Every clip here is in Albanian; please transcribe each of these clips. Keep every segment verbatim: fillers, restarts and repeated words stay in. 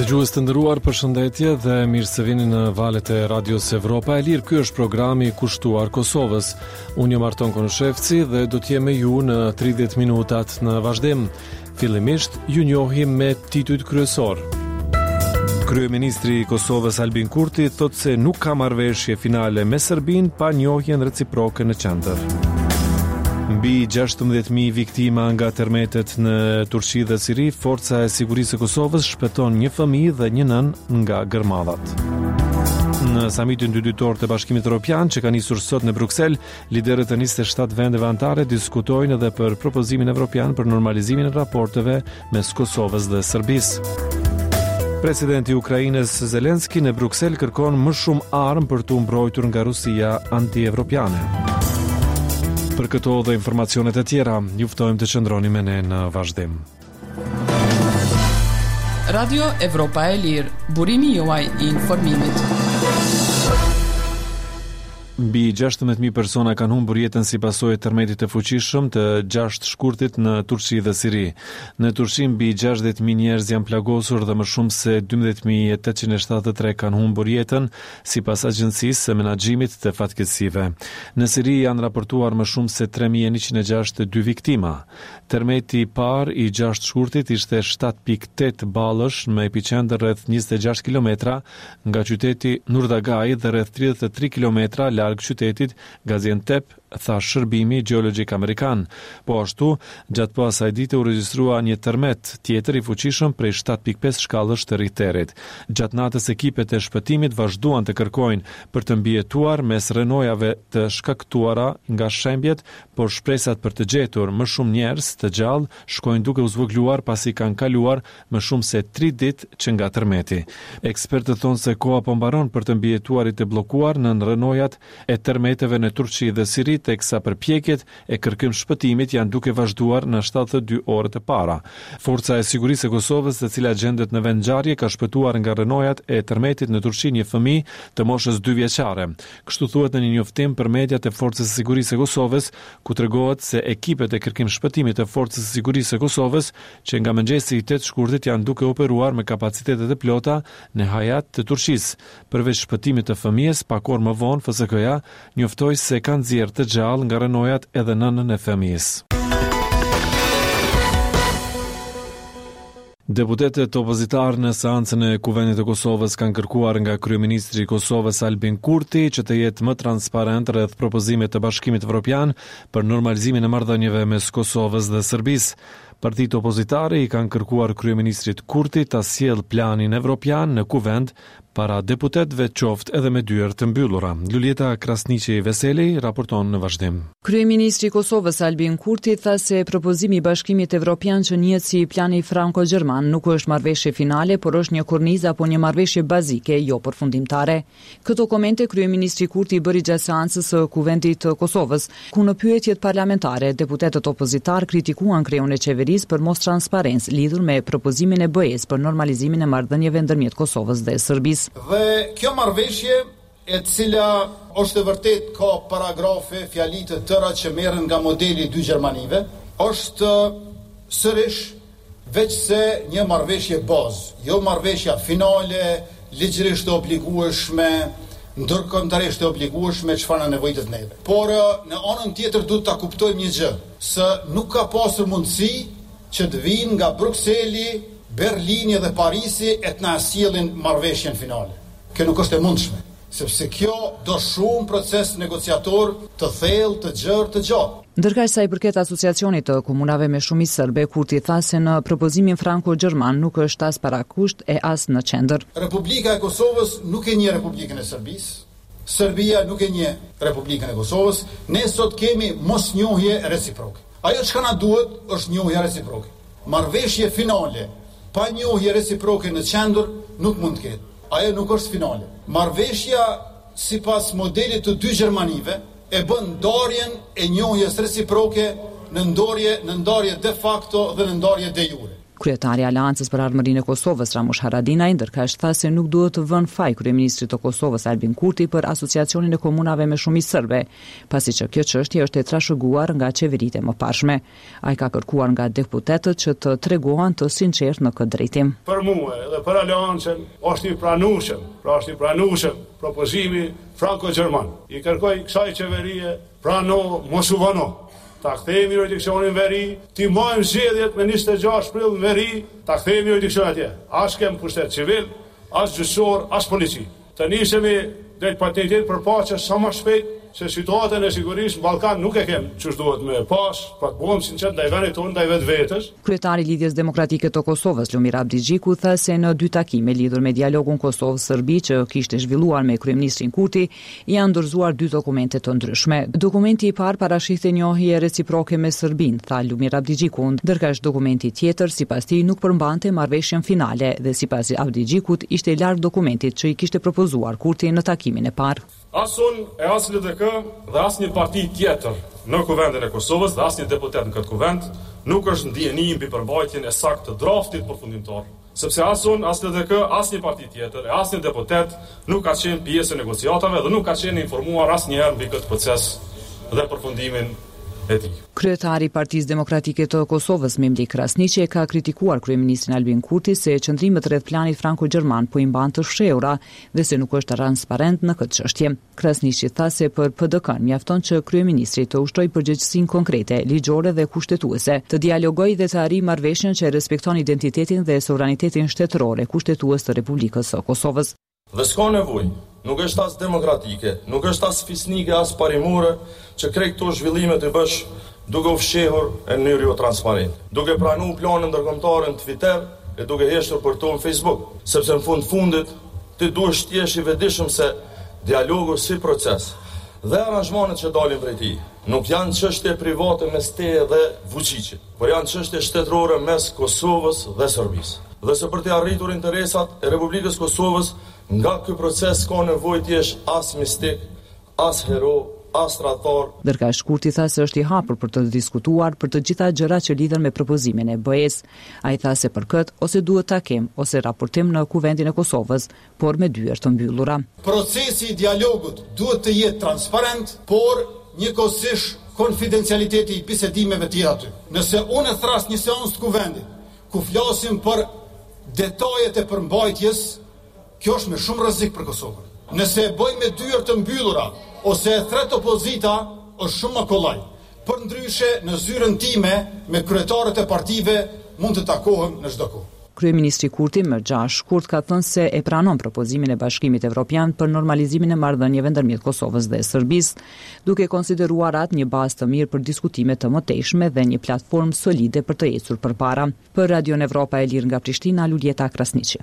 Dëgjues të nderuar, përshëndetje dhe mirë se vini në valët e Radios Evropa e Lirë. Ky është programi i kushtuar Kosovës. Unë jam Arton Konoshevci dhe do të jem me ju në tridhjetë minutat në vazhdim. Fillimisht ju njohim me titujt kryesor. Kryeministri i Kosovës Albin Kurti thotë se nuk ka marrëveshje finale me Serbinë pa njohjen reciproke në qendër. Mbi gjashtëmbëdhjetë mijë viktima nga tërmetet në Turqi dhe Siri, Forca e Sigurisë së Kosovës shpëton një fëmijë dhe një nën nga gërmadhat. Në samitin dyditor të Bashkimit Evropian që ka nisur sot në Bruksel, liderët e njëzet e shtatë vendeve anëtare diskutojnë edhe për propozimin evropian për normalizimin e raporteve mes Kosovës dhe Serbisë. Presidenti i Ukrainës Zelenski në Bruksel kërkon më shumë armë për të mbrojtur nga Rusia anti-evropiane. Për këto dhe informacionet e tjera, ju ftojmë të qëndroni me ne në vazhdim. Radio Evropa e Lirë, burimi juaj i informimit. Mbi gjashtëmbëdhjetë mijë persona kanë humbur jetën si pasojë e tërmetit të fuqishëm të gjashtë shkurtit në Turqi dhe Siri. Në Turqi mbi gjashtëdhjetë mijë njerëz janë plagosur dhe më shumë se dymbëdhjetë mijë e tetëqind e shtatëdhjetë e tre kanë humbur jetën, sipas Agjencisë së Menaxhimit të Fatkeqësive. Në Siri janë raportuar më shumë se tre mijë e njëqind e gjashtëdhjetë e dy viktima. Tërmeti i parë i gjashtë shkurtit ishte shtatë pikë tetë ballësh me epicentër rreth njëzet e gjashtë kilometra nga qyteti Nurdagai dhe rreth tridhjetë e tre kilometra larg qytetit Gaziantep, tha shërbimi gjeologjik amerikan. Po ashtu, gjatë po asaj dite u regjistrua një tërmet tjetër i fuqishëm prej shtatë pikë pesë shkallësh të Richterit. Gjatë natës ekipet e shpëtimit vazhduan të kërkojnë për të mbijetuar mes rënojave të shkaktuara nga shembjet, por shpresat për të gjetur më shumë njerëz të gjallë shkojnë duke u zvogluar pasi kanë kaluar më shumë se tri ditë që nga tërmeti. Ekspertët thonë se koha po mbaron për të mbijetuarit e bllokuar në rënojat e tërmeteve në Turqi dhe Siri, teksa përpjekjet e kërkim shpëtimit janë duke vazhduar në shtatëdhjetë e dy orët e para. Forca e Sigurisë së Kosovës, e cila gjendet në vend ngjarje, ka shpëtuar nga rënojat e tërmetit në Turqi një fëmijë të moshës dy vjeçare. Kështu thuhet në një njoftim për mediat e Forcës së Sigurisë së Kosovës, ku tregohet se ekipet e kërkim shpëtimit të Forcës së Sigurisë së Kosovës, që nga mëngjesi i tetë shkurtit janë duke operuar me kapacitetet e plota në Hayat të Turqisë. Përveç shpëtimit të fëmijës, pak orë më vonë F S K-ja njoftoi se kanë nxjerrë të gjallë nga rënojat edhe nënën e fëmijës. Deputetët opozitarë në seancën e Kuvendit të Kosovës kanë kërkuar nga kryeministri i Kosovës Albin Kurti që të jetë më transparent rreth propozimit të Bashkimit Evropian për normalizimin e marrëdhënieve mes Kosovës dhe Serbisë. Partitë opozitare i kanë kërkuar kryeministrit Kurti ta sjellë planin evropian në Kuvend para deputetëve, qoftë edhe me dyert të mbyllura. Lulieta Krasniqi Veseli raporton në vazhdim. Kryeministri i Kosovës Albin Kurti tha se propozimi i Bashkimit Evropian që njihet si plani franko-gjerman nuk është marrëveshje finale, por është një kornizë apo një marrëveshje bazike, jo përfundimtare. Këto komente kryeministri Kurti i bëri gjatë seancës së Kuvendit të Kosovës, ku në pyetjet parlamentare deputetët opozitar kritikuan kreun e qeverisë për mos transparencë lidhur me propozimin e B E-s për normalizimin e marrëdhënieve ndërmjet Kosovës dhe Serbisë. Dhe kjo marrëveshje, e cila është e vërtet ka paragrafe, fjali të tëra që merren nga modeli dy Gjermanive, është sërish veç se një marrëveshje bazë, jo marrëveshja finale, ligjërisht e obligueshme, ndërkombëtarisht e obligueshme çfarë na nevojitet neve. Por në anën tjetër duhet ta kuptojmë një gjë, se nuk ka pasur mundësi që të vinë nga Brukseli, Berlini dhe Parisi e të na sjellin marrëveshjen finale. Kjo nuk është e mundshme, sepse kjo do shumë proces negociator të thellë, të gjerë, të gjatë. Ndërkaq sa i përket asociacionit të komunave me shumicë serbe, Kurti tha se në propozimin franko-gjerman nuk është as parakusht e as në qendër. Republika e Kosovës nuk e njeh Republikën e Serbisë. Serbia nuk e njeh Republikën e Kosovës. Ne sot kemi mosnjohje reciproke. Ajo çka na duhet është njohja reciproke. Marrëveshje finale pa njohje reciproke në qendër nuk mund të ketë. Ajo nuk është finale. Marrëveshja sipas modelit të dy Gjermanive e bën ndarjen e njohjes reciproke në ndarje në ndarje de facto dhe në ndarje de jure. Kryetari i Aleancës për Armërinë e Kosovës Ramush Haradinaj ndërkësh tha se nuk duhet të vënë faj kryeministrit të Kosovës Albin Kurti për asociacionin e komunave me shumicë serbe, pasi që kjo çështje është e trashëguar nga qeveritë e mëparshme. Ai ka kërkuar nga deputetët që të tregohen të sinqertë në këtë drejtim. Për mua dhe për Aleancën është i pranueshëm, pra është i pranueshëm propozimi franko-gjerman. I kërkoj kësaj qeverie prano mos u vano. Ta kthejmë jurisdiksionin veri, ti mojmë zgjedhjet me njëzet e gjashtë prill në veri, ta kthejmë jurisdiksion atje. As kem pushtet civil, as gjyqësor, as polici. Të nisemi drejt patentitetit për paqe sa më shpejt, se situatën e sigurisë në Ballkan nuk e kem ç'është duhet me pas, pa të bëhem sinqert ndaj vendit tonë, ndaj vetvetes. Kryetari i Lidhjes Demokratike të Kosovës, Lumir Abdigjiku, tha se në dy takime lidhur me dialogun Kosovë-Serbi që kishte zhvilluar me kryeministrin Kurti, janë dorëzuar dy dokumente të ndryshme. Dokumenti i parë parashikte njohje reciproke me Serbinë, tha Lumir Abdigjiku, ndërkësh dokumenti tjetër sipas tij nuk përmbante marrëveshjen finale dhe sipas Abdigjikut ishte larg dokumentit që i kishte propozuar Kurti në takimin e parë. As unë e as L D K dhe as një parti tjetër në kuvendin e Kosovës dhe as një deputet në këtë kuvend nuk është ndjeni mbi përmbajtjen e saktë të draftit përfundimtar. Sepse as unë, as L D K, as një parti tjetër, e as një deputet nuk ka qenë pjesë e negociatave dhe nuk ka qenë informuar asnjëherë mbi këtë proces dhe përfundimin e tij. Kryetari i Partisë Demokratike të Kosovës, Memlik Krasniqi, ka kritikuar kryeministrin Albin Kurti se qëndrimet rreth planit franko-gjerman po i mban të fshehura dhe se nuk është transparent në këtë çështje. Krasniqi tha se për P D K-n mjafton që kryeministri të ushtrojë përgjegjësinë konkrete, ligjore dhe kushtetuese, të dialogojë dhe të arrijë marrëveshjen që respekton identitetin dhe sovranitetin shtetëror e kushtetues të Republikës së Kosovës. Dhe s'ka nevojë, nuk është as demokratike, nuk është as fisnike, as parimore, që krejt këto zhvillimet i bësh duke u fshehur në mënyrë jo transparente, duke pranuar planin ndërkombëtar në Twitter e duke heshtur për to në Facebook, sepse në fund fundit ti duhesh të jesh i vetëdijshëm se dialogu si proces dhe aranzhmanet që dalin prej tij nuk janë çështje private mes teje dhe Vučićit, por janë çështje shtetërore mes Kosovës dhe Serbisë. Dhe se për të arritur interesat e Republikës Kosovës, nga ky proces ka nevojë të jesh as mistik, as hero, as tradhtor. Ndërkësh Kurti tha se është i hapur për të diskutuar për të gjitha gjërat që lidhen me propozimin e B E-s. Ai tha se për këtë ose duhet takim ose raportim në Kuvendin e Kosovës, por me dyert të mbyllura. Procesi i dialogut duhet të jetë transparent, por njëkohësisht konfidencialiteti i bisedimeve të jetë aty. Nëse unë e thras një seancë të Kuvendit, ku flasim për detajet e përmbajtjes, kjo është me shumë rrezik për Kosovën. Nëse e bëjmë me dyert të mbyllura ose e thret opozita, është shumë më kollaj. Për ndryshe, në zyrën time me kryetarët e partive mund të takohem në çdo kohë. Kryeministri Kurti më gjashtë shkurt ka thënë se e pranon propozimin e Bashkimit Evropian për normalizimin e marrëdhënieve ndërmjet Kosovës dhe Serbisë, duke konsideruar atë një bazë të mirë për diskutime të mëtejshme dhe një platformë solide për të ecur përpara. Për Radio Evropa e Lirë nga Prishtina, Luljeta Krasniqi.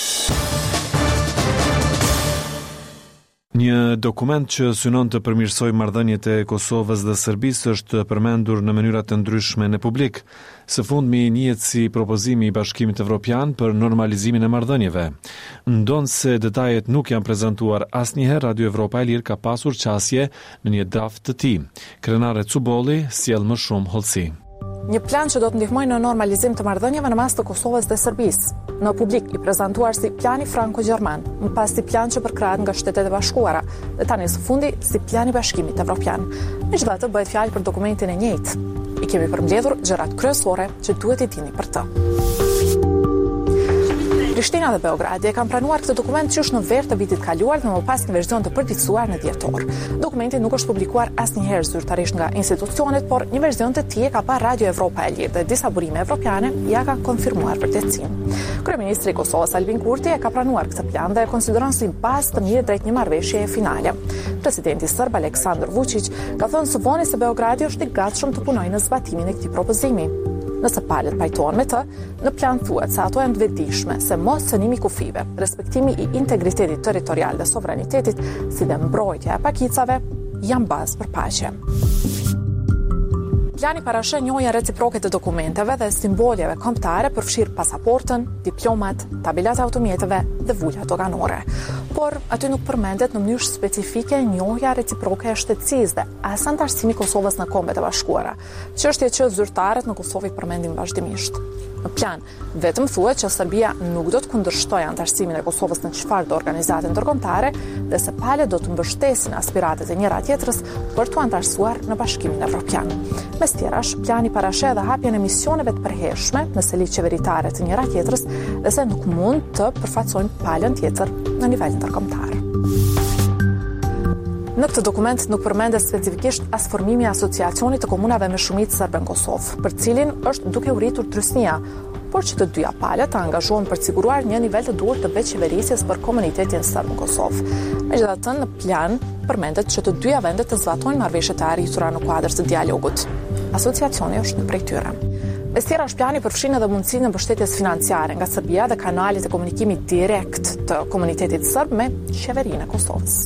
Një dokument që synon të përmirësojë marrëdhëniet e Kosovës dhe Serbisë është përmendur në mënyra të ndryshme në publik. Së fundmi njihet si propozimi i Bashkimit Evropian për normalizimin e marrëdhënieve. Ndonse detajet nuk janë prezantuar asnjëherë, Radio Evropa e Lirë ka pasur qasje në një draft të tij. Krenare Cubolli sjell më shumë hollësi. Një plan që do të ndihmojë në normalizim të marrëdhënieve në mes të Kosovës dhe Serbisë. Në publik i prezantuar si plani franko-gjerman, më pas si plan që përkrahet nga Shtetet e Bashkuara, dhe tani së fundi si plani Bashkimit Evropian. Megjithatë bëhet fjalë për dokumentin e njëjtë. I kemi përmbledhur gjërat kryesore që duhet i dini për të. Prishtina dhe Beogradi e kanë pranuar këtë dokument qysh në verë të vitit kaluar dhe më pas një verzion të përditësuar në dhjetor. Dokumenti nuk është publikuar asnjëherë zyrtarisht nga institucionet, por një verzion të tij e ka parë Radio Evropa e Lirë dhe disa burime evropiane ja ka konfirmuar vërtetësinë. Kryeministri i Kosovës Albin Kurti e ka pranuar këtë plan dhe e konsideron si bazë të mirë drejt një marrëveshjeje finale. Presidenti serb Aleksandar Vučić ka thënë së voni se Beogradi është i gatshëm të punojë në zbatimin e këtij propozimi. Nëse palët pajtohen me të, në plan thuhet se ato janë të vetëdijshme se mos cënimi kufive, respektimi i integritetit territorial dhe sovranitetit, si dhe mbrojtja e pakicave, janë bazë për paqe. Plani parashën njohjen reciproke të dokumenteve dhe simboljeve kombëtare përfshir pasaportën, diplomat, tabelat e automjeteve dhe vullat doganore. por aty nuk përmendet në mënyrë specifike njohja reciproke e shtetësisë dhe as anëtarësimi i Kosovës në Kombet e Bashkuara, çështje që zyrtarët në Kosovë përmendin vazhdimisht. Në plan, vetëm thuhet që Serbia nuk do të kundërshtojë anëtarësimin e Kosovës në çfarëdo organizate ndërkombëtare dhe se palët do të mbështesin aspiratet e njëra tjetrës për të anëtarësuar në Bashkimin Evropian. Mes tjerash, plani parasheh edhe hapjen e misioneve të përhershme në seli qeveritare të njëra tjetrës dhe se nuk mund të përfaqësojnë palën tjetër në nivel ndërkombëtar. Në këtë dokument nuk përmendet specifikisht as formimi i asociacionit të komunave me shumicë serbe në Kosovë, për cilin është duke u rritur trysnia, por që të dyja palët të angazhohen për të siguruar një nivel të duhur të veçqeverisjes për komunitetin serb në Kosovë. Megjithatë, në plan përmendet që të dyja vendet të zbatojnë marrëveshjet e arritura në kuadër të dialogut. Asociacioni është një prej tyre. Mes tjera, plani përfshin edhe mundësinë e mbështetjes financiare nga Serbia dhe kanalet e komunikimit direkt të komunitetit serb me qeverinë e Kosovës.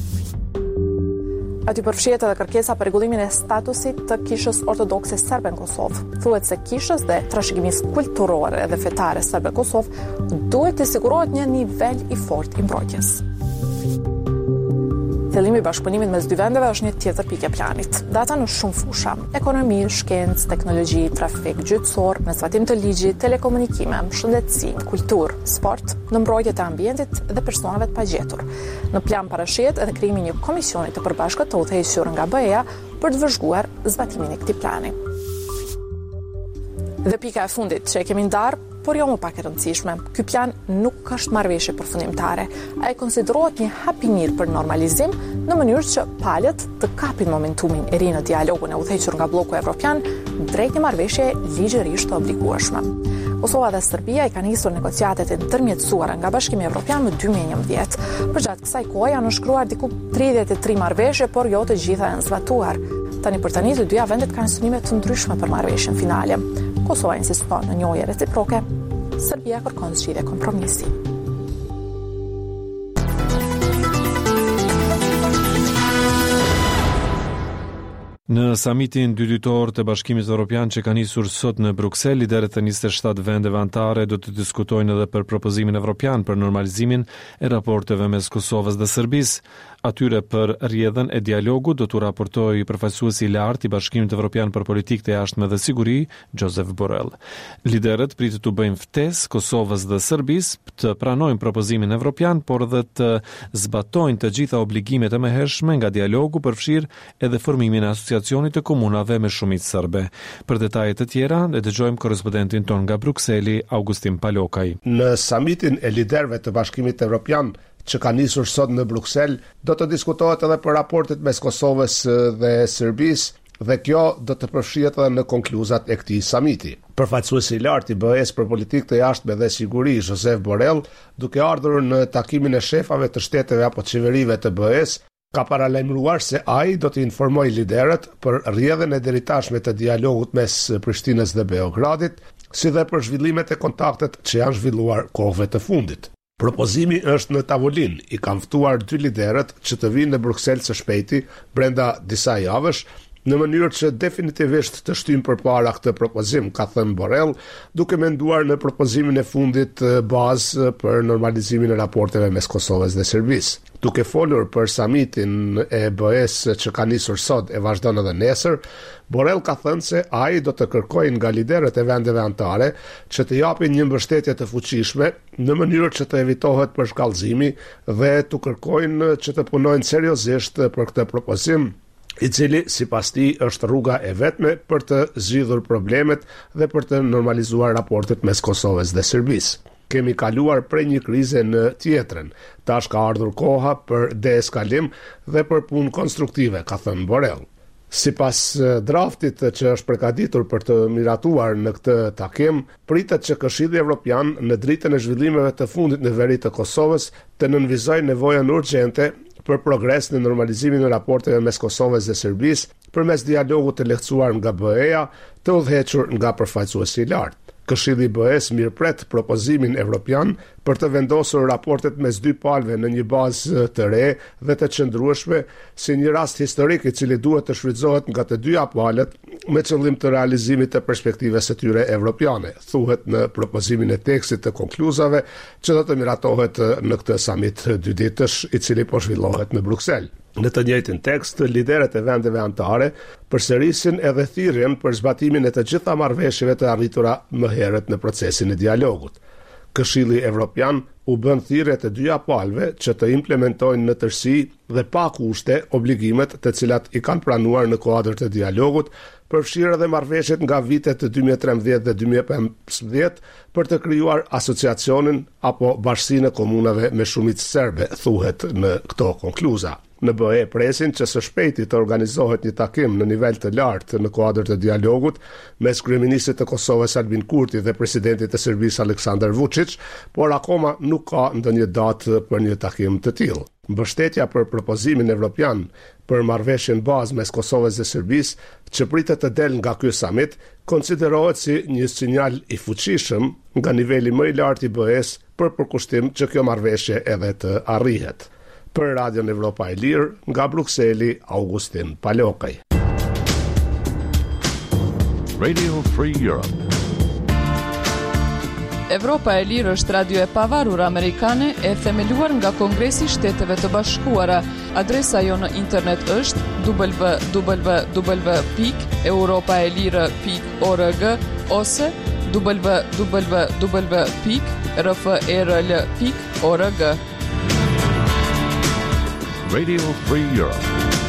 Aty përfshihet edhe kërkesa për rregullimin e statusit të kishës ortodokse serbe në Kosovë. Thuhet se kishës dhe trashëgimisë kulturore dhe fetare serbe në Kosovë duhet të sigurohet një nivel i fortë i mbrojtjes. Thellimi i bashkëpunimit mes dy vendeve është një tjetër pikë e planit. Data në shumë fusha: ekonomi, shkencë, teknologji, trafik gjyqësor, në zbatim të ligjit, telekomunikime, shëndetësi, kulturë, sport, në mbrojtje të ambientit dhe personave të pagjetur. Në plan parashihet edhe krijimi i një komisioni të përbashkët të udhëhequr nga B E-ja për të vëzhguar zbatimin e këtij plani. Dhe pika e fundit që e kemi ndarë, por jo më pak e rëndësishme, ky plan nuk është marrëveshje përfundimtare. Ai konsiderohet një hap i mirë për normalizim në mënyrë që palët të kapin momentumin e ri në dialogun e udhëhequr nga bloku evropian drejt një marrëveshje ligjërisht të obligueshme. Kosova dhe Serbia i kanë nisur negociatet e ndërmjetësuara nga Bashkimi Evropian në dy mijë e njëmbëdhjetë. Përgjatë kësaj kohe janë shkruar diku tridhjetë e tre marrëveshje, por jo të gjitha janë zbatuar. Tani për tani të dyja vendet kanë synime të ndryshme për marrëveshjen finale. Kosova insiston në njohje reciproke, Serbia kërkon zgjidhje kompromisi. Në samitin dy ditor të Bashkimit Evropian që ka nisur sot në Bruksel, liderët e njëzet e shtatë vendeve anëtare do të diskutojnë edhe për propozimin evropian për normalizimin e raporteve mes Kosovës dhe Serbisë. Atyre për rrjedhën e dialogut do të raportojë përfaqësuesi i lartë i Bashkimit Evropian për politikë të jashtme dhe siguri, Josep Borrell. Liderët pritet të bëjnë ftesë Kosovës dhe Serbisë të pranojnë propozimin evropian, por edhe të zbatojnë të gjitha obligimet e mëhershme nga dialogu, përfshirë edhe formimin e asociacionit të komunave me shumicë serbe. Për detajet të tjera, le dëgjojmë korrespondentin ton nga Brukseli, Augustin Palokaj. Në samitin e liderëve të Bashkimit Evropian që ka nisur sot në Bruksel, do të diskutohet edhe për raportet mes Kosovës dhe Serbisë dhe kjo do të përfshihet edhe në konkluzat e këtij samiti. Përfaqësuesi i lartë i B E-s për politikë të jashtme dhe siguri, Josep Borrell, duke ardhur në takimin e shefave të shteteve apo qeverive të B E-s, ka paralajmëruar se ai do të informojë liderët për rrjedhën e deritashme të dialogut mes Prishtinës dhe Beogradit, si dhe për zhvillimet e kontaktet që janë zhvilluar kohëve të fundit. Propozimi është në tavolinë, i kanë ftuar dy liderët që të vinë në Bruksel së shpejti brenda disa javësh, në mënyrë që definitivisht të shtyjnë përpara këtë propozim, ka thënë Borrell, duke menduar në propozimin e fundit bazë për normalizimin e raporteve mes Kosovës dhe Serbisë. Duke folur për samitin e B E-s që ka nisur sot e vazhdon edhe nesër, Borrell ka thënë se ai do të kërkojë nga liderët e vendeve anëtare që të japin një mbështetje të fuqishme në mënyrë që të evitohet përshkallëzimi dhe të kërkojnë që të punojnë seriozisht për këtë propozim, i cili sipas tij është rruga e vetme për të zgjidhur problemet dhe për të normalizuar raportet mes Kosovës dhe Serbisë. Kemi kaluar prej një krize në tjetrën. Tash ka ardhur koha për deeskalim dhe për punë konstruktive, ka thënë Borrell. Sipas draftit që është përgatitur për të miratuar në këtë takim, pritet që Këshilli Evropian në dritën e zhvillimeve të fundit në veri të Kosovës të nënvizojë nevojën urgjente për progres në normalizimin e raporteve mes Kosovës dhe Serbisë përmes dialogut të lehtësuar nga B E-ja, të udhëhequr nga përfaqësuesi i lartë. Këshilli i B E-s mirëpret propozimin evropian për të vendosur raportet mes dy palëve në një bazë të re dhe të qëndrueshme si një rast historik i cili duhet të shfrytëzohet nga të dyja palët me qëllim të realizimit të perspektives së tyre evropiane, thuhet në propozimin e tekstit të konkluzave që do të miratohet në këtë summit dy ditësh i cili po zhvillohet në Bruksel. Në të njëjtin tekst, liderët e vendeve anëtare përsërisin edhe thirrjen për zbatimin e të gjitha marrëveshjeve të arritura më herët në procesin e dialogut. Këshilli Evropian u bën thirrje të dyja palëve që të implementojnë në tërësi dhe pa kushte obligimet të cilat i kanë pranuar në kuadër të dialogut, përfshirë edhe marrëveshjet nga vitet dy mijë e trembëdhjetë dhe dy mijë e pesëmbëdhjetë për të krijuar asociacionin apo bashkinë e komunave me shumicë serbe, thuhet në këto konkluza. Në B E presin që së shpejti të organizohet një takim në nivel të lartë në kuadër të dialogut mes kryeministit të Kosovës Albin Kurti dhe presidentit të Serbisë Aleksandar Vučić, por akoma nuk ka ndonjë datë për një takim të tillë. Mbështetja për propozimin evropian për marrëveshjen bazë mes Kosovës dhe Serbisë, që pritet të del nga ky summit, konsiderohet si një sinjal i fuqishëm nga niveli më i lartë i B E-s për përkushtim që kjo marrëveshje edhe të arrihet. Për Radion Evropa e Lirë, nga Brukseli, Augustin Palokaj. Radio Free Europe. Evropa e Lirë është radio e pavarur amerikane e themeluar nga Kongresi i Shteteve të Bashkuara. Adresa jo në internet është w w w pikë europaelire pikë org ose w w w pikë r f e r l pikë org. Radio Free Europe.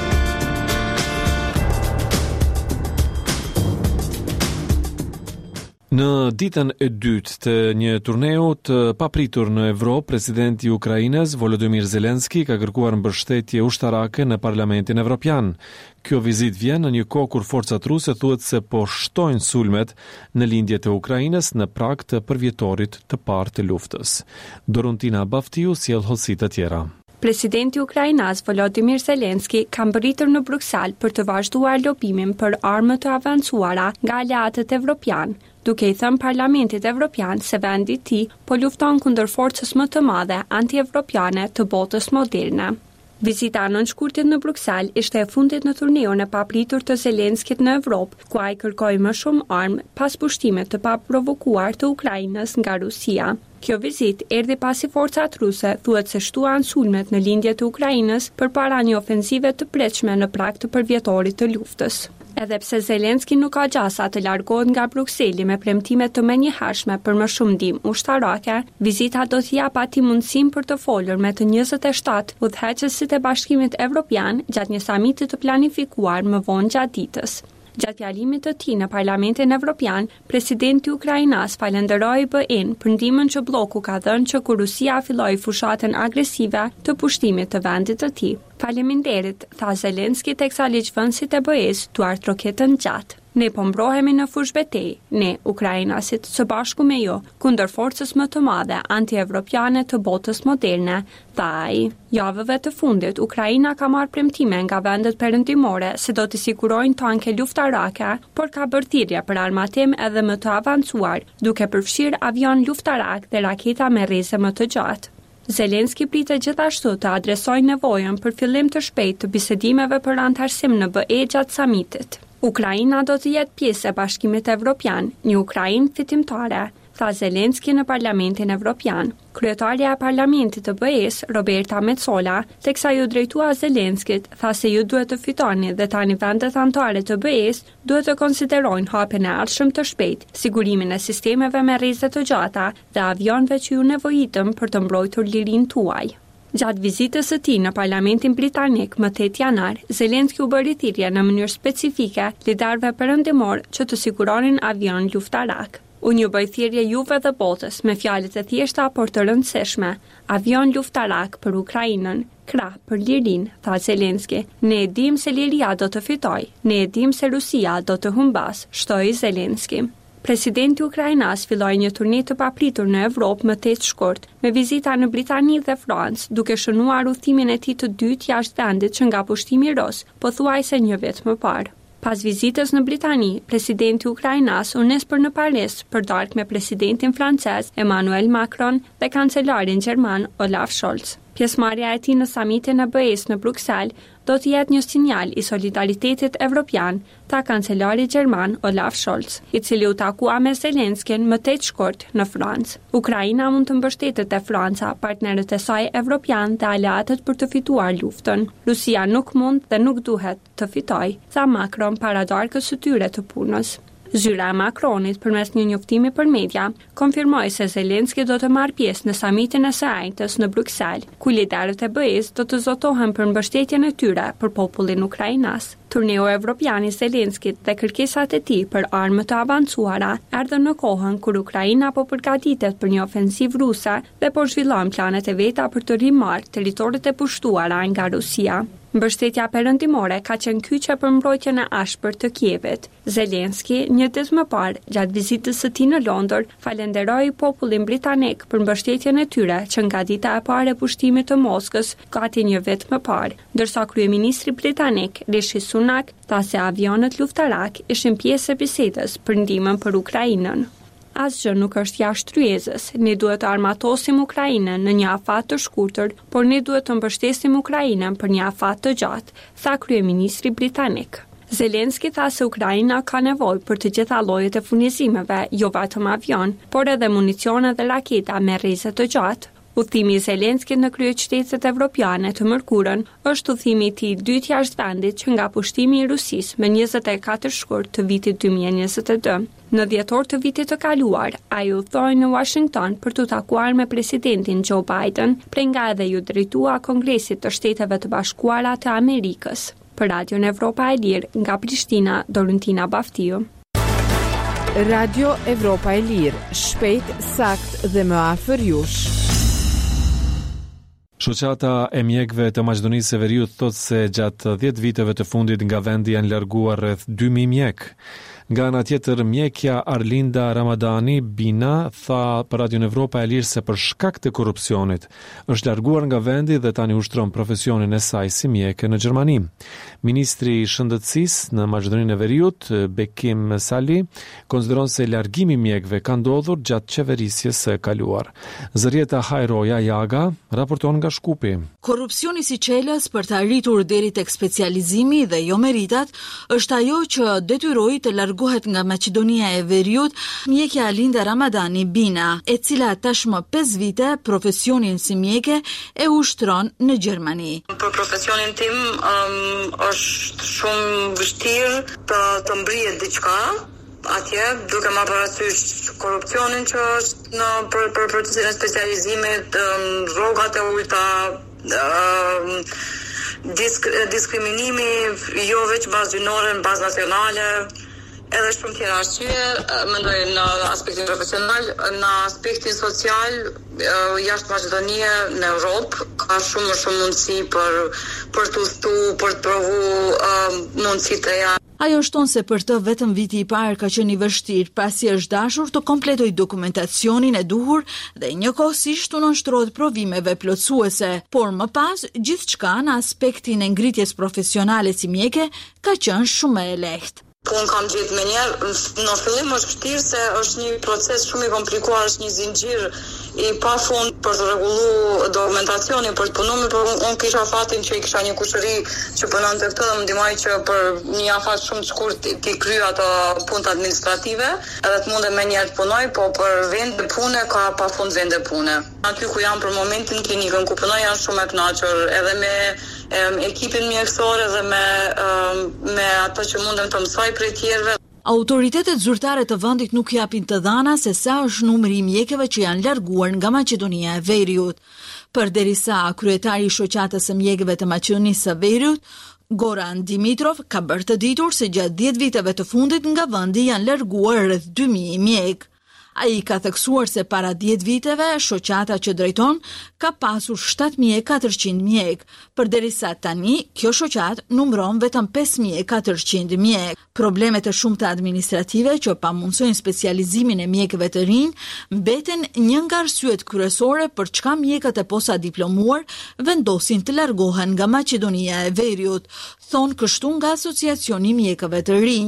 Në ditën e dytë të një turneu të papritur në Evropë, presidenti i Ukrainës Volodymyr Zelensky ka kërkuar mbështetje ushtarake në Parlamentin Evropian. Kjo vizitë vjen në një kohë kur forcat ruse thuhet se po shtojnë sulmet në lindjet e Ukrainës në prag të përvjetorit të parë të luftës. Dorontina Baftiu sjell hollësi të tjera. Presidenti ukrainas Volodymyr Zelensky ka mbërritur në Bruksel për të vazhduar lobimin për armë të avancuara nga aleatët evropian, duke i thënë Parlamentit Evropian se vendi i tij po lufton kundër forcës më të madhe anti-evropiane të botës moderne. Vizita në shkurtit në Bruksel ishte e fundit në turneun e papritur të Zelenskit në Evropë, ku ai kërkoi më shumë armë pas pushtimit të paprovokuar të Ukrainës nga Rusia. Kjo vizit erdhi pasi forcat ruse thuhet se shtuan sulmet në lindjet e Ukrainës përpara një ofensive të prekshme në prag të përvjetorit të luftës. Edhe pse Zelensky nuk ka gjasa të largohet nga Brukseli me premtime të menjëhershme për më shumë ndihmë ushtarake, vizita do t'i jap atij mundësinë për të folur me të njëzet e shtatë udhëheqësit e Bashkimit Evropian gjatë një samiti të planifikuar më vonë gjatë ditës. Gjatë fjalimit të tij në Parlamentin Evropian, presidenti Ukrainas falenderoi B E-n për ndihmën që bloku ka dhënë që kur Rusia filloi fushatën agresive të pushtimit të vendit të tij. Faleminderit, tha Zelensky teksa ligjvënësit e B E-s tuar troketën gjatë. Ne po mbrohemi në fushë betejë, ne ukrainasit së bashku me ju, kundër forcës më të madhe anti-evropiane të botës moderne, tha ai. Javëve të fundit, Ukraina ka marrë premtime nga vendet perëndimore se do të sigurojnë tanke luftarake, por ka bërë thirrje për armatim edhe më të avancuar, duke përfshirë avion luftarak dhe raketa me rreze më të gjatë. Zelensky pritet gjithashtu të adresojë nevojën për fillim të shpejtë të bisedimeve për antarësim në B E gjatë samitit. Ukraina do të jetë pjesë e Bashkimit Evropian, një Ukrainë fitimtare, tha Zelensky në Parlamentin Evropian. Kryetarja e Parlamentit të B E-s, Roberta Metsola, teksa ju drejtua Zelenskit, tha se ju duhet të fitoni dhe tani vendet anëtare të B E-s duhet të konsiderojnë hapjen e ardhshëm të shpejtë, sigurimin e sistemeve me rreze të gjata dhe avionëve që ju nevojitëm për të mbrojtur lirinë tuaj. Gjatë vizitës së tij në Parlamentin Britanik më tetë janar, Zelensky u bëri thirrje në mënyrë specifike liderëve perëndimor që të siguronin avion luftarak. Unë ju bëj thirrje juve dhe botës me fjalët e thjeshta por të rëndësishme, avion luftarak për Ukrainën, krah për lirinë, tha Zelensky. Ne e dim se liria do të fitojë, ne e dim se Rusia do të humbas, shtoi Zelensky. Presidenti Ukrainas filloi një turne të papritur në Evropë më tetë shkurt, me vizita në Britani dhe Francë, duke shënuar udhëtimin e tij të dytë jashtë vendit që nga pushtimi rus, pothuajse një vit më parë. Pas vizitës në Britani, presidenti Ukrainas u nis për në Paris për darkë me presidentin francez Emmanuel Macron dhe kancelarin gjerman Olaf Scholz. Pjesëmarrja e tij në samitin e B E S në Bruksel do të jetë një sinjal i solidaritetit evropian ta kancelarit gjerman Olaf Scholz, i cili u takua me Zelenskin më tej shkurt në Francë. Ukraina mund të mbështetet te Franca, partnerët e saj evropian dhe aleatët për të fituar luftën. Rusia nuk mund dhe nuk duhet të fitojë, tha Macron para darkës së tyre të punës. Zyra e Macronit përmes një njoftimi për media konfirmoi se Zelenski do të marrë pjesë në samitin e së Ajtës në Bruksel, ku liderët e B E S do të zotohen për mbështetjen e tyre për popullin ukrainas. Turneu evropian i Zelenskit dhe kërkesat e tij për armë të avancuara erdhën në kohën kur Ukraina po përgatitet për një ofensivë ruse dhe po zhvillon planet e veta për të rimarrë territoret e pushtuara nga Rusia. Mbështetja perëndimore ka qenë kyçe për mbrojtjen e ashpër të Kievit. Zelenski, një ditë më parë, gjatë vizitës së tij në Londër, falenderoi popullin britanik për mbështetjen e tyre që nga dita e parë e pushtimit të Moskës gati një vit më parë, ndërsa kryeministri britanik Rishi Sunak tha se avionet luftarak ishin pjesë e bisedës për ndihmën për Ukrainën. Asgjë nuk është jashtë ryezës. Ne duhet të armatosim Ukrainën në një afat të shkurtër, por ne duhet të mbështesim Ukrainën për një afat të gjatë, tha kryeministri britanik. Zelenski tha se Ukraina ka nevojë për të gjitha llojet e furnizimeve, jo vetëm avion, por edhe municione dhe raketa me rreze të gjatë. Udhimi i Zelenskit në kryeqytetet evropiane të mërkurën është udhimi i tij i dytë jashtë vendit që nga pushtimi i Rusisë më njëzet e katër shkurt të vitit dy mijë e njëzet e dy. Në dhjetor të vitit të kaluar, ai udhëtoi në Washington për të takuar me presidentin Joe Biden, prej nga edhe ju drejtua Kongresit të Shteteve të Bashkuara të Amerikës. Për Radion Evropa e Lirë, nga Prishtina, Dorentina Baftiu. Radio Evropa e Lirë, shpejt, sakt dhe më afër jush. Shoqata e mjekëve të Maqedonisë së Veriut thotë se gjatë dhjetë viteve të fundit nga vendi janë larguar rreth dy mijë mjek. Nga ana tjetër, mjekja Arlinda Ramadani Bina tha për Radion Evropa e Lirë se për shkak të korrupsionit është larguar nga vendi dhe tani ushtron profesionin e saj si mjeke në Gjermani. Ministri i Shëndetësisë në Maqedoninë e Veriut, Bekim Sali, konsideron se largimi i mjekëve ka ndodhur gjatë qeverisjes së kaluar. Zërieta Hajroja Jaga raporton nga Shkupi. Korrupsioni si çelës për të arritur deri tek specializimi dhe jo meritat është ajo që detyroi të largohet nga Maqedonia e Veriut mjekja Alinda Ramadani Bina, e cila tashmë pesë vite profesionin si mjeke e ushtron në Gjermani. Për profesionin tim um, është shumë vështirë të, të mbrihet diçka atje, duke marrë parasysh korrupsionin që është në për, për procesin e specializimit, um, rrogat e ulta, um, disk, diskriminimi jo veç bazë gjinore, në bazë nacionale, edhe shumë tjera arsye, mendoj në aspektin profesional, në aspektin social, jashtë Maqedonie, në Europë, ka shumë më shumë mundësi për, për të udhëtu, për të provu uh, mundësi të ja. Ajo shton se për të vetëm viti i parë ka qenë i vështirë, pasi është dashur të kompletoj dokumentacionin e duhur dhe njëkohësisht të nënshtrohet provimeve plotësuese, por më pas gjithçka në aspektin e ngritjes profesionale si mjeke ka qenë shumë e lehtë. Po unë kam gjithë me njerë, në fillim është vështirë se është një proces shumë i komplikuar, është një zinxhir i pa fund për të rregulluar dokumentacionin, për të punuar, por unë kisha fatin që i kisha një kushëri që punon të këtë dhe më ndihmoi që për një afat shumë të shkurt të kryej ato punët administrative, edhe të mundem me njerë të punoj, po për vende pune ka pa fund vende pune. Aty ku jam për momentin klinikën ku punoj janë shumë e kënaqur, edhe me ekipin mjekësor dhe me, me ato që mundem të mësoj prej tjerëve. Autoritetet zyrtare të vendit nuk japin të dhana se sa është numri i mjekëve që janë larguar nga Maqedonia e Veriut. Përderisa kryetari i shoqatës së mjekëve të Maqedonisë së Veriut, Goran Dimitrov, ka bërë të ditur se gjatë dhjetë viteve të fundit nga vendi janë larguar rreth dy mijë mjekë. Ai ka theksuar se para dhjetë viteve shoqata që drejton ka pasur shtatë mijë e katërqind mjek, përderisa tani kjo shoqat numëron vetëm pesë mijë e katërqind mjek. Problemet e shumta administrative që pamundsojnë specializimin e mjekëve të rinj mbeten një nga arsyet kryesore për çka mjekët e posadiplomuar vendosin të largohen nga Maqedonia e Veriut, thon kështu nga Asociacioni i Mjekëve të Rinj.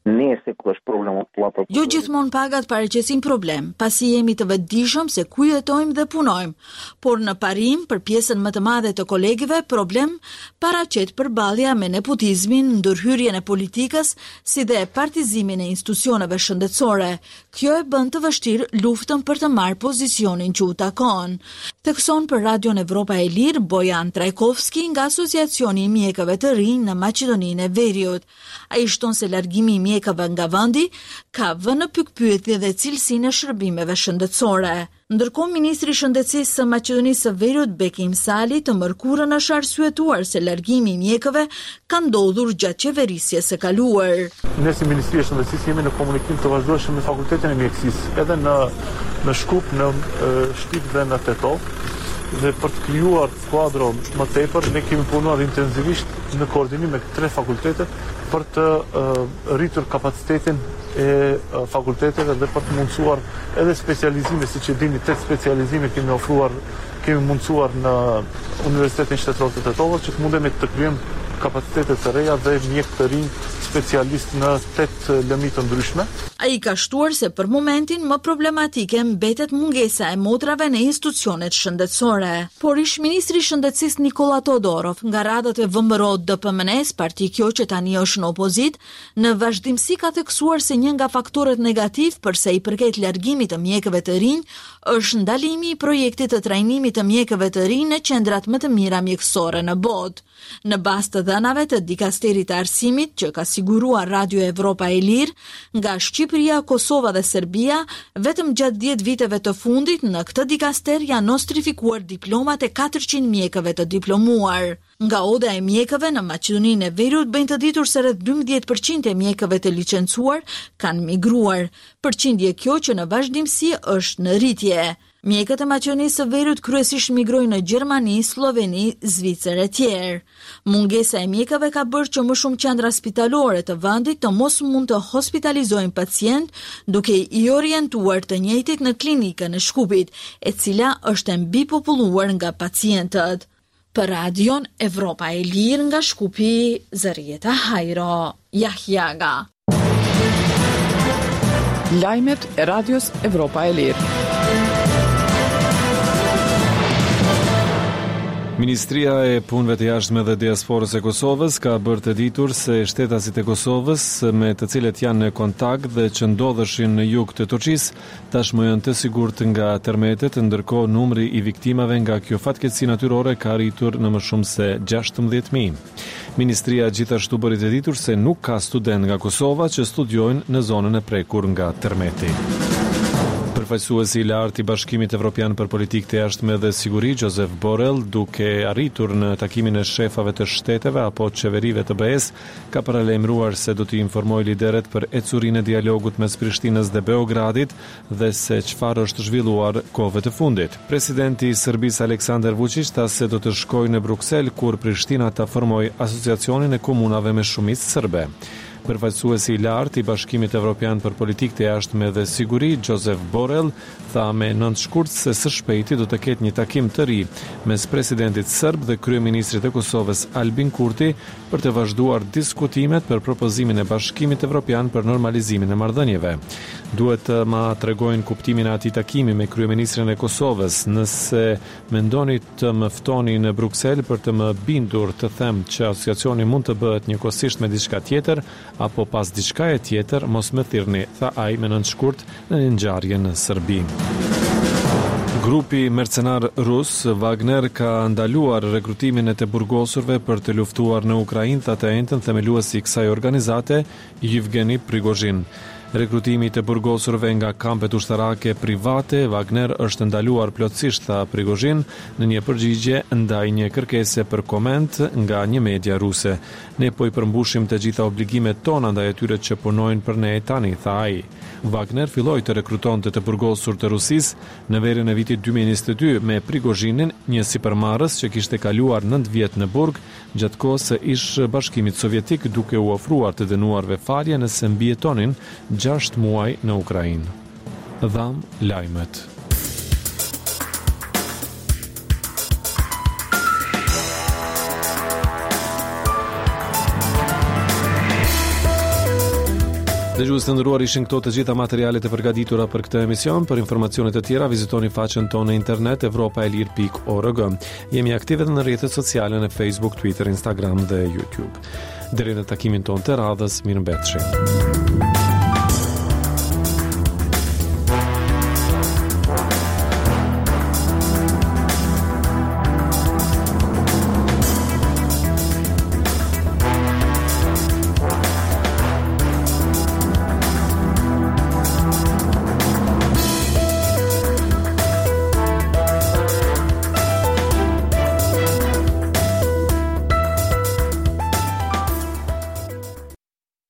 Nëse ku është problemi po Jo gjithmonë pagat paraqesin problem, pasi jemi të vetëdijshëm se ku jetojmë dhe punojmë, por në parim për pjesën më të madhe të kolegëve problem paraqet përballja me nepotizmin, ndërhyrjen e politikës, si dhe partizimin e institucioneve shëndetësore. Kjo e bën të vështirë luftën për të marrë pozicionin që u takon. Thekson për Radion Evropa e Lirë Bojan Trajkovski nga Asociacioni i Mjekëve të Rinj në Maqedoninë e Veriut. Ai shton se largimi i mjekëve nga vendi ka vënë në pikpyetje dhe cilësinë e shërbimeve shëndetësore. Ndërkohë, Ministri i Shëndetësisë së Maqedonisë së Veriut Bekim Sali të mërkurën është arsyetuar se largimi i mjekëve ka ndodhur gjatë qeverisjes së kaluar. Ne si Ministri i Shëndetësisë jemi në komunikim të vazhdueshëm me Fakultetin e Mjekësisë, edhe në në Shkup, në Shtyp dhe në Tetov. Dhe për të krijuar skuadro më tepër, ne kemi punuar intensivisht në koordinim me tre fakultete për të uh, rritur kapacitetin e uh, fakulteteve dhe për të mundësuar edhe specializime, siç e dini, tet specializime kemi ofruar, kemi mundësuar në Universitetin Shtetëror të Tetovës që të mundemi të krijojmë kapacitete të reja dhe mjek të rinj specialist në tetë lëmi të ndryshme. Ai ka shtuar se për momentin më problematike mbetet mungesa e motrave në institucionet shëndetësore. Por ish ministri i Shëndetësisë Nikola Todorov nga radhët e V M R O D P M N S, parti kjo që tani është në opozit, në vazhdimsi ka theksuar se një nga faktorët negativ përsa i përket largimit të mjekëve të rinj është ndalimi i projektit të trajnimit të mjekëve të rinj në qendrat më të mira mjekësore në botë. Në bazë të dhënave të Dikasterit të Arsimit që ka siguruar Radio Evropa e Lirë, nga Shqipëria, Kosova dhe Serbia, vetëm gjatë dhjetë viteve të fundit në këtë dikaster janë nostrifikuar diplomat e katërqind mjekëve të diplomuar. Nga oda e mjekëve në Maqedoninë e Veriut bëjnë të ditur se rreth dymbëdhjetë përqind e mjekëve të licencuar kanë migruar, përqindje kjo që në vazhdimsi është në rritje. Mjekët e Maqedonisë së Veriut kryesisht migrojnë në Gjermani, Sloveni, Zvicër e tjerë. Mungesa e mjekëve ka bërë që më shumë qendra spitalore të vendit të mos mund të hospitalizojnë pacient, duke i orientuar të njëjtit në klinikën e Shkupit, e cila është e mbipopulluar nga pacientët. Për Radion Evropa e Lirë nga Shkupi, Zarieta Hajro, Jahjaga. Lajmet e Radios Evropa e Lirë. Ministria e Punëve të Jashtme dhe Diasporës e Kosovës ka bërë të ditur se shtetasit e Kosovës me të cilët janë në kontakt dhe që ndodheshin në jug të Turqisë tashmë janë të sigurt nga tërmetet, ndërkohë numri i viktimave nga kjo fatkeqësi natyrore ka arritur në më shumë se gjashtëmbëdhjetë mijë. Ministria gjithashtu bëri të ditur se nuk ka student nga Kosova që studiojnë në zonën e prekur nga tërmeti. Përfaqësuesi i lartë i Bashkimit Evropian për Politikë të Jashtme dhe Siguri, Josep Borrell, duke arritur në takimin e shefave të shteteve apo qeverive të B E-s, ka paralajmëruar se do të informojë lideret për ecurinë e dialogut mes Prishtinës dhe Beogradit dhe se çfarë është zhvilluar kohëve të fundit. Presidenti i Serbisë Aleksandar Vučić tha se do të shkojë në Bruksel kur Prishtina ta formojë asociacionin e komunave me shumicë serbe. Përfaqësuesi i lartë i Bashkimit Evropian për Politikë të Jashtme dhe Siguri, Josep Borrell, tha me nëntë shkurt se së shpejti do të ketë një takim të ri mes presidentit serb dhe kryeministrit të Kosovës Albin Kurti për të vazhduar diskutimet për propozimin e Bashkimit Evropian për normalizimin e marrëdhënieve. Duhet të ma tregojnë kuptimin e atij takimi me kryeministrin e Kosovës, nëse mendoni të më ftoni në Bruksel për të më bindur të them që asociacioni mund të bëhet njëkohësisht me diçka tjetër apo pas diçka e tjetër, mos më thirrni, tha ai me nëntë shkurt në një ngjarje në Serbi. Grupi mercenar rus Wagner ka ndaluar rekrutimin e të burgosurve për të luftuar në Ukrainë, tha të njëjtën themeluesi i kësaj organizate, Yevgeni Prigozhin. Rekrutimi të burgosurve nga kampet ushtarake private, Wagner është ndaluar plotësisht, tha Prigozhin, në një përgjigje ndaj një kërkese për koment nga një media ruse. Ne po i përmbushim të gjitha obligimet tona ndaj atyre që punojnë për ne tani, tha ai. Wagner filloi të rekrutonte të burgosur të Rusisë në verën e vitit dy mijë e njëzet e dy me Prigozhinin, një sipërmarrës që kishte kaluar nëntë vjet në burg gjatë kohës së ish Bashkimit Sovjetik, duke u ofruar të dënuarve falje nëse mbijetonin gjashtë muaj në Ukrainë. Dham lajmet. Dëgjues të nderuar, ishin këto të gjitha materialet e përgatitura për këtë emision. Për informacione të tjera vizitoni faqen tonë në internet evropaelir pikë org. Jemi aktive në rrjetet sociale në Facebook, Twitter, Instagram dhe YouTube. Deri në takimin tonë të radhës, mirëmbëjtje.